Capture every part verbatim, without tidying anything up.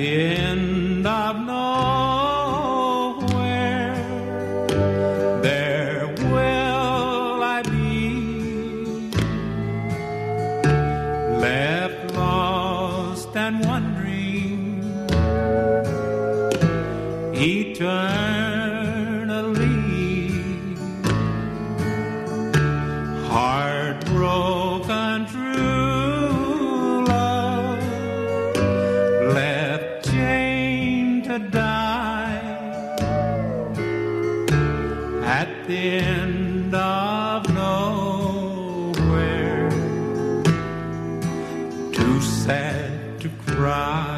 the end of nowhere, there will I be, left lost and wondering eternally, heartbroken true love, left chained to die at the end of nowhere, too sad to cry.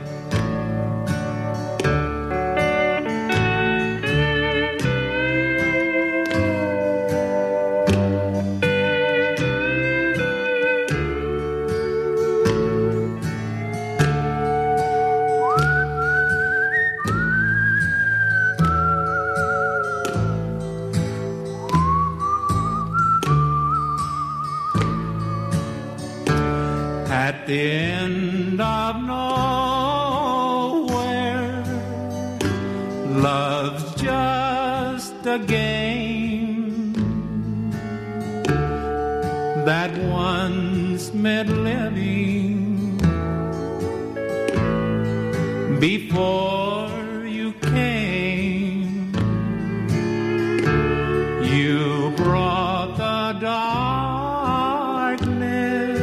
At the end of nowhere, love's just a game that once meant living before you came. You brought the darkness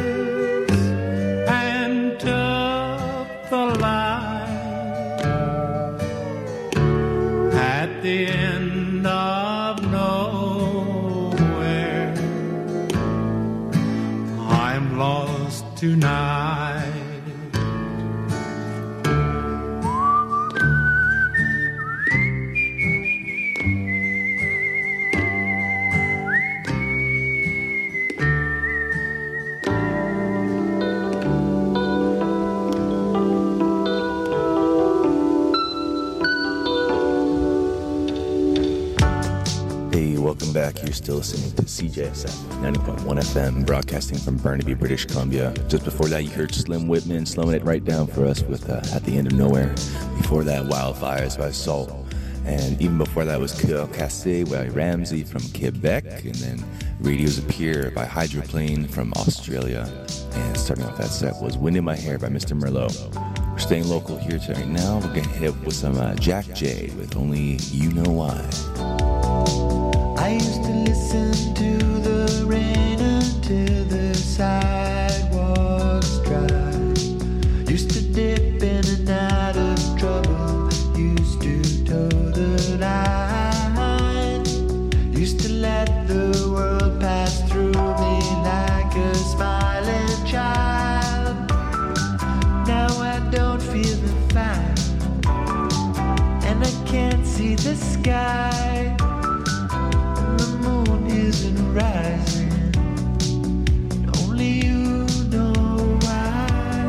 and took the light at the end of nowhere. I'm lost tonight. Welcome back. You're still listening to C J S F ninety point one F M, broadcasting from Burnaby, British Columbia. Just before that, you heard Slim Whitman slowing it right down for us with uh, At the End of Nowhere. Before that, Wildfires by Salt. And even before that was Cœur Cassé by Ramsey from Quebec. And then Radios Appear by Hydroplane from Australia. And starting off that set was Wind in My Hair by Mister Merlot. We're staying local here tonight now. We're going to hit with some uh, Jack J with Only You Know Why. I used to listen to the rain until the sidewalks dry. Used to dip in and out of trouble. Used to toe the line. Used to let the world pass through me like a smiling child. Now I don't feel the fire, and I can't see the sky. Isn't rising, only you know why.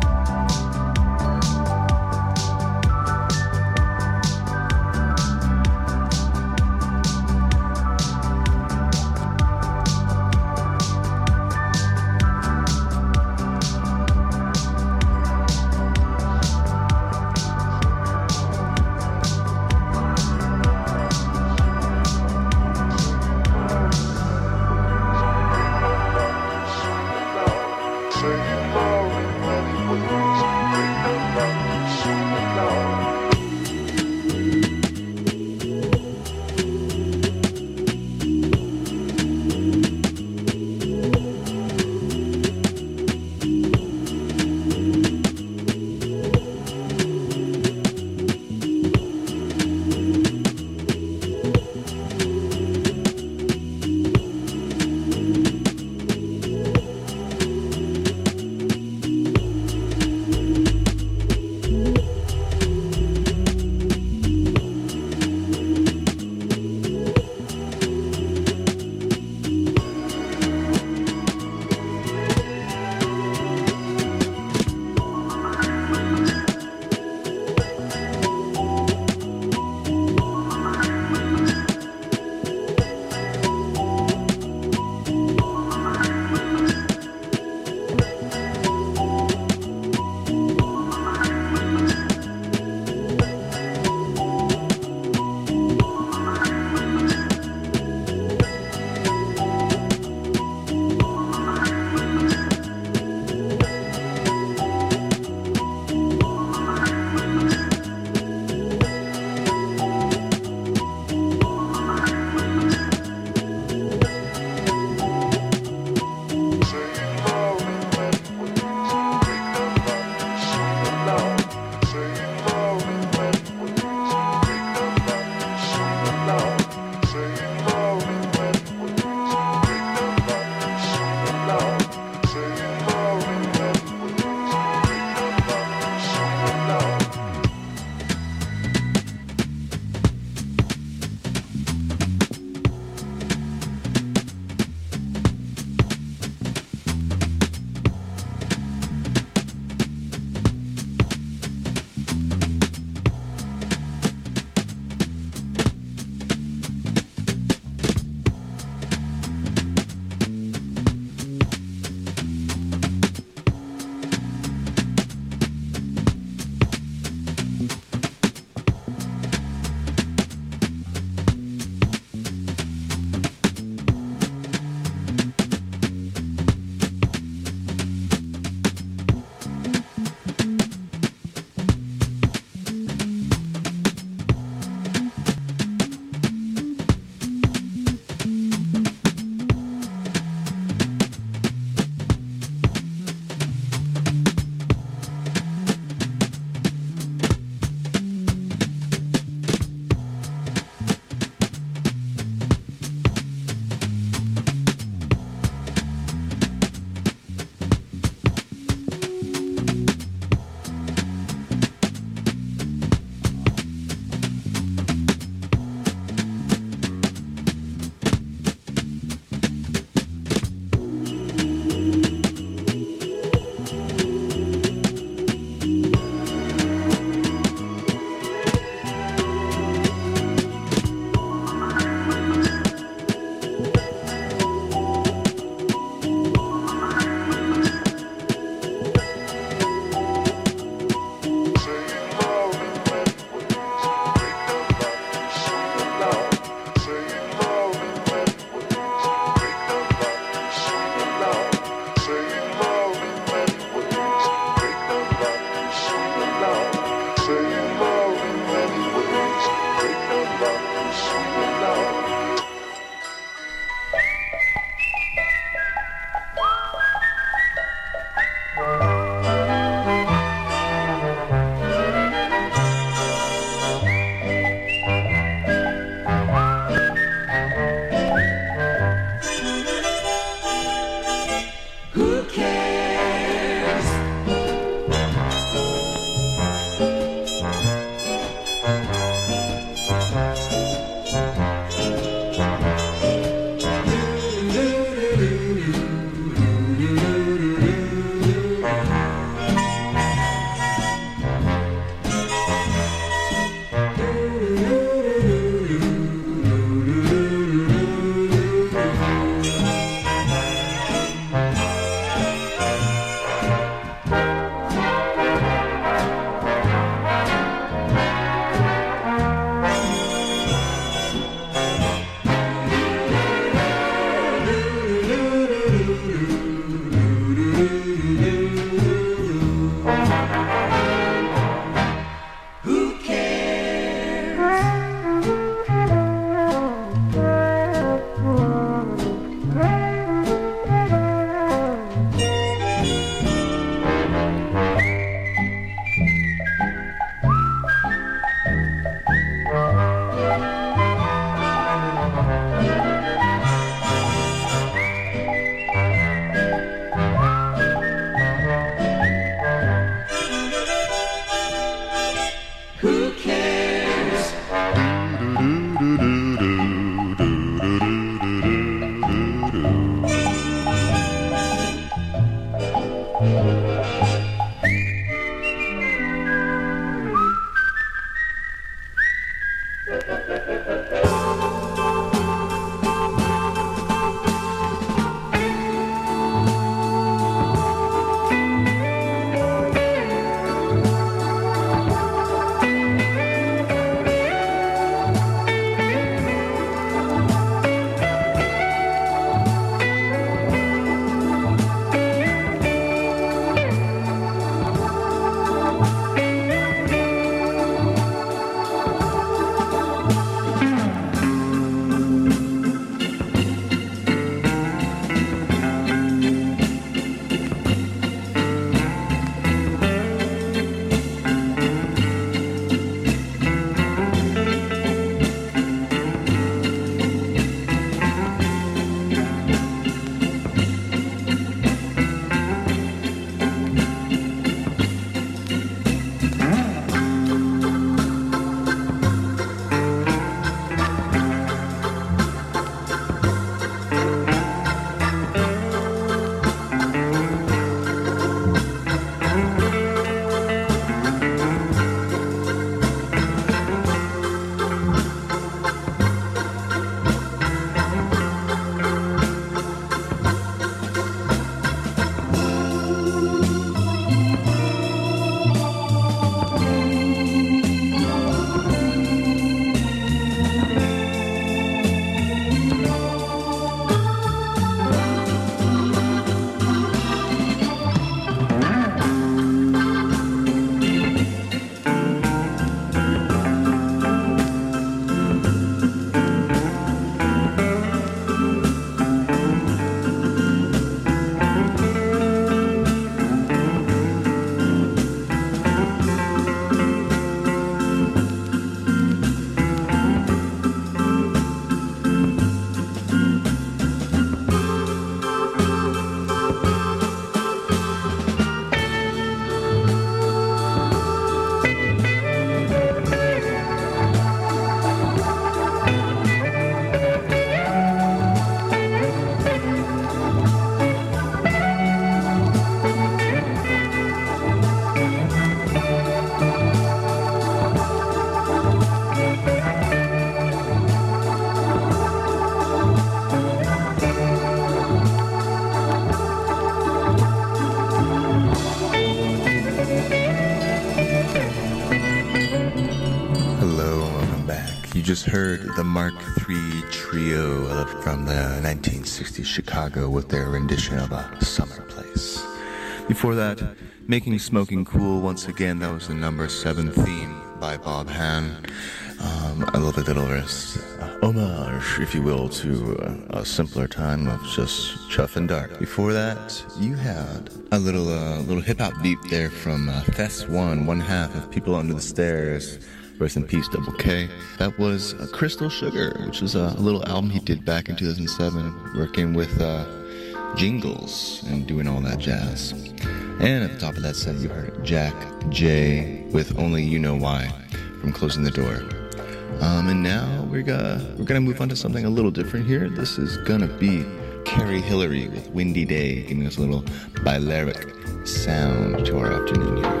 just heard the Mark three Trio from the nineteen sixties Chicago with their rendition of A Summer Place. Before that, Making Smoking Cool, once again, that was the number seven theme by Bob Hann. Um, a little bit of a homage, if you will, to a, a simpler time of just chuff and dark. Before that, you had a little uh, little hip-hop beat there from uh, Fest One, one half of People Under the Stairs. Rest in peace, Double K. That was uh, Crystal Sugar, which was a, a little album he did back in two thousand seven, working with uh, jingles and doing all that jazz. And at the top of that set, you heard Jack J with Only You Know Why from Closing the Door. Um, and now we're gonna we're gonna move on to something a little different here. This is gonna be Carrie Hillary with Windy Day, giving us a little Balearic sound to our afternoon here.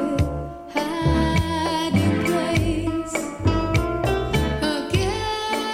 Hiding place, again.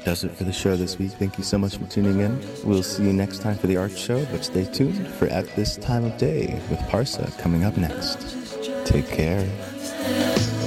does it for the show this week. Thank you so much for tuning in. We'll see you next time for the art show, but stay tuned for At This Time of Day with Parsa coming up next. Take care.